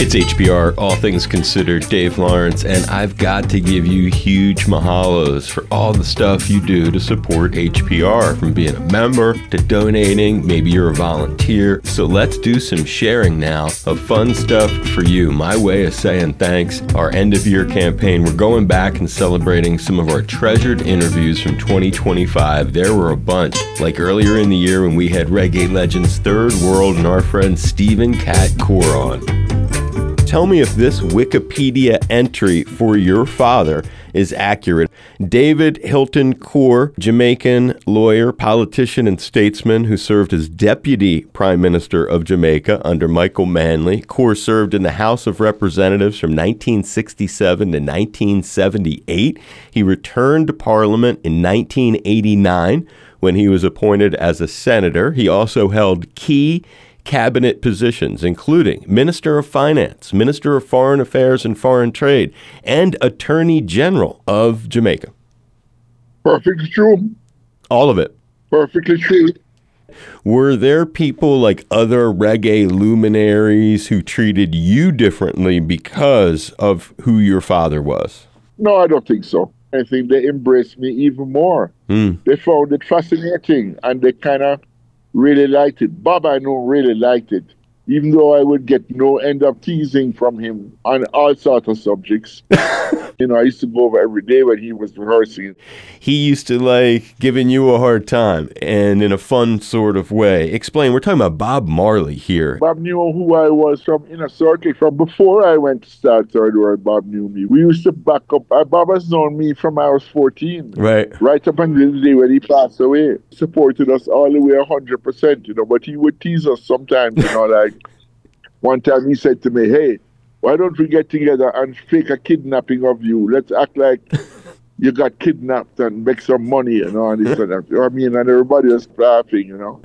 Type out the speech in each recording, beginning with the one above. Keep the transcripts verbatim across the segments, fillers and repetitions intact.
It's H P R, All Things Considered, Dave Lawrence, and I've got to give you huge mahalos for all the stuff you do to support H P R, from being a member to donating. Maybe you're a volunteer. So let's do some sharing now of fun stuff for you. My way of saying thanks, our end of year campaign. We're going back and celebrating some of our treasured interviews from twenty twenty-five. There were a bunch, like earlier in the year when we had reggae legends Third World and our friend Stephen Cat Core on. Tell me if this Wikipedia entry for your father is accurate. David Hilton Core, Jamaican lawyer, politician, and statesman who served as Deputy Prime Minister of Jamaica under Michael Manley. Core served in the House of Representatives from nineteen sixty-seven to nineteen seventy-eight. He returned to Parliament in nineteen eighty-nine when he was appointed as a senator. He also held key cabinet positions, including Minister of Finance, Minister of Foreign Affairs and Foreign Trade, and Attorney General of Jamaica. Perfectly true. All of it. Perfectly true. Were there people like other reggae luminaries who treated you differently because of who your father was? No, I don't think so. I think they embraced me even more. Mm. They found it fascinating, and they kind of really liked it. Bob, I know, really liked it, even though I would get no end of teasing from him on all sorts of subjects. You know, I used to go over every day when he was rehearsing. He used to like giving you a hard time, and in a fun sort of way. Explain, we're talking about Bob Marley here. Bob knew who I was from inner circle. From before I went to start Third World, Bob knew me. We used to back up. Bob has known me from I was fourteen. Right. Right up until the day when he passed away. Supported us all the way one hundred percent, you know, but he would tease us sometimes, you know, like one time he said to me, hey, why don't we get together and fake a kidnapping of you? Let's act like you got kidnapped and make some money, you know, and this and that. I mean, and everybody was laughing, you know.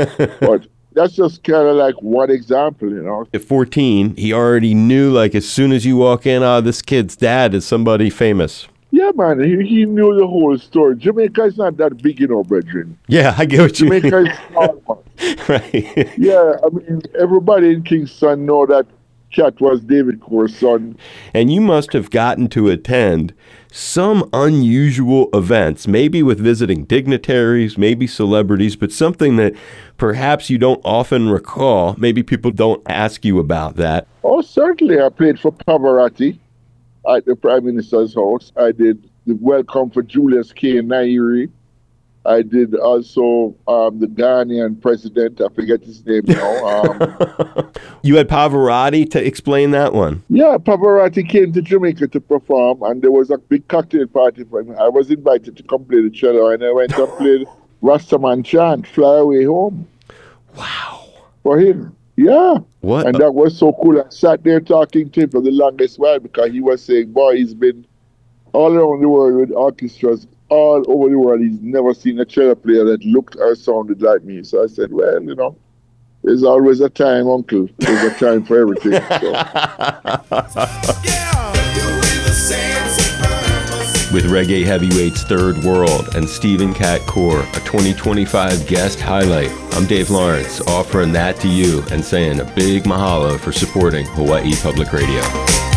But that's just kind of like one example, you know. At fourteen, he already knew, like, as soon as you walk in, oh, this kid's dad is somebody famous. Yeah, man, he, he knew the whole story. Jamaica is not that big, you know, brethren. Yeah, I get what you Jamaica mean. is small. Right. Yeah, I mean, everybody in Kingston know that Cat was David Core's son. And you must have gotten to attend some unusual events, maybe with visiting dignitaries, maybe celebrities, but something that perhaps you don't often recall. Maybe people don't ask you about that. Oh, certainly. I played for Pavarotti at the Prime Minister's house. I did the welcome for Julius K. Nyeri. I did also um, the Ghanaian president. I forget his name now. Um, you had Pavarotti to explain that one. Yeah, Pavarotti came to Jamaica to perform, and there was a big cocktail party for him. I was invited to come play the cello, and I went and played Rastaman Chant, Fly Away Home. Wow. For him. Yeah. What? And that was so cool. I sat there talking to him for the longest while because he was saying, boy, he's been all around the world with orchestras all over the world. He's never seen a cello player that looked or sounded like me. So I said, well, you know, there's always a time, uncle. There's a time for everything. So. With reggae heavyweights Third World and Stephen Cat Core, a twenty twenty-five guest highlight, I'm Dave Lawrence, offering that to you and saying a big mahalo for supporting Hawaii Public Radio.